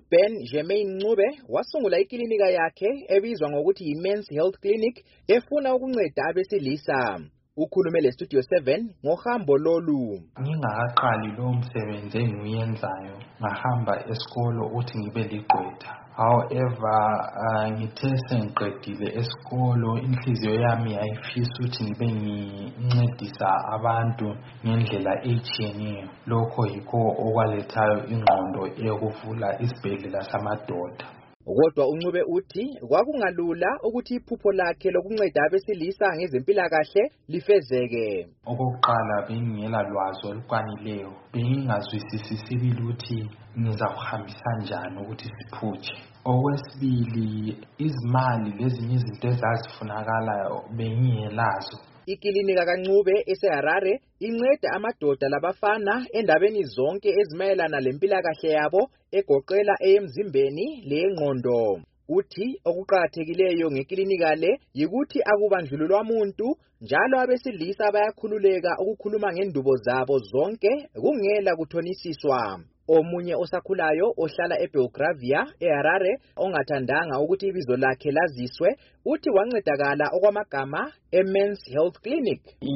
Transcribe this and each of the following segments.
uBen Jermaine Ncube wasungula iklinika yakhe ebizwa ngokuthi iMen's Health Clinic efuna ukunceda abesilisa. Ukhulume leStudio 7 ngohambo lolu. Ngingaqali lo msebenzi engiyenzayo ngahamba esikolo uthi ngibe ligqwetha. However, ngithe sengiqedile esikolo inhliziyo yami ayifisa ukuthi ngibe ngincedisa abantu ngendlela etshiyeneyo. Lokho yikho okwalethayo ingqondo yokuvula isibhedlela samadoda. Kodwa uNcube uthi kwakungalula ukuthi iphupho lakhe lokunceda abesilisa ngezempilakahle lifezeke. Okokuqala bengingela lwazi olukwanileyo, bengingazwisisi ukuthi ngizakuhambisa njani ukuthi siphutshe. Okwesibili, izimali lezinye izinto ezazifunakalayo bengingelazo. Ikilinika kaNcube eseHarare inceda amadoda labafana endabeni zonke ezimayelana lempilakahle yabo egoqela eyemzimbeni leyengqondo. Uthi okuqhakathekileyo ngekilinika le yikuthi akubandlululwa umuntu njalo abesilisa bayakhululeka ukukhuluma ngendubo zabo zonke kungela kuthonisiswa. Omunye osakhulayo ohlala eBelgravia eHarare ongathandanga ukuthi ibizo lakhe laziswe uthi wancedakala okwamagama eMen's Health Clinic. In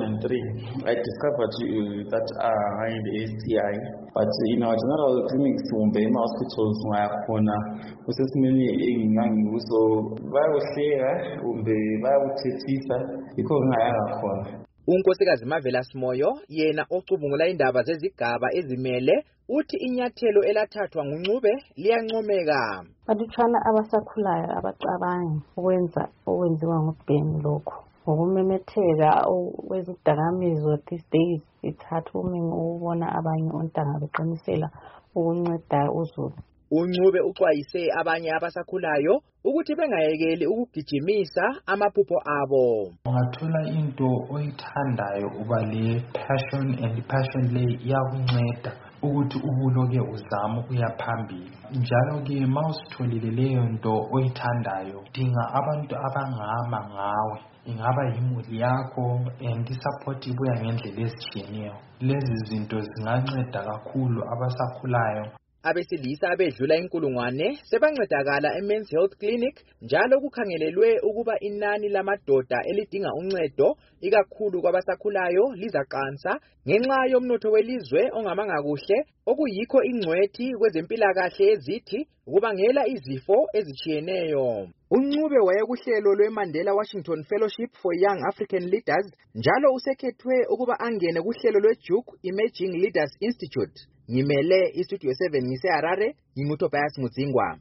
2003 I discovered that I had STI, but in our general clinics kumbe hospitals ngakhona usesimeni engingangiso bayohlela kumbe bayothethisa yikho ngayanga khona. uNkosikazi Mavela Simoyo yena ocubungula indaba zezigaba ezimele uthi inyathelo elathathwa nguNcube liyancomeka. Badutshana abasakhulayo abacabanga okwenziwa nguBen lokho. Ngokumemetheka kwezidakamizwa these days it's hard for me ukubona abanye ontanga beqinisela ukunceda uzulu. uNcube uxwayise abanye abasakhulayo ukuthi bengayekeli ukugijimisa amaphupho abo. Ungathola into oyithandayo uba le passion and passion le iyakunceda ukuthi ubuloke uzama ukuya phambili. Njalo ke mawusitholile leyo nto oyithandayo dinga abantu abangama ngawe. Ingaba yimuli yakho and support ibuya ngendlela ezitshiyeneyo. Lezi zinto zinganceda kakhulu abasakhulayo. Abesilisa abedlula inkulungwane sebancedakala eMen's Health Clinic njalo kukhangelelwe ukuba inani lamadoda elidinga uncedo ikakhulu kwabasakhulayo lizaqansa ngenxa yomnotho welizwe ongamanga kuhle okuyikho ingcwethi kwezempilakahle ezithi kubangela izifo ezitshiyeneyo. uNcube wayekuhlelo lweMandela Washington Fellowship for Young African Leaders njalo usekhethwe ukuba angene kuhlelo lweDuke Emerging Leaders Institute. Ngimele iStudio 7 ngiseHarare, nginguTobias Mudzingwa.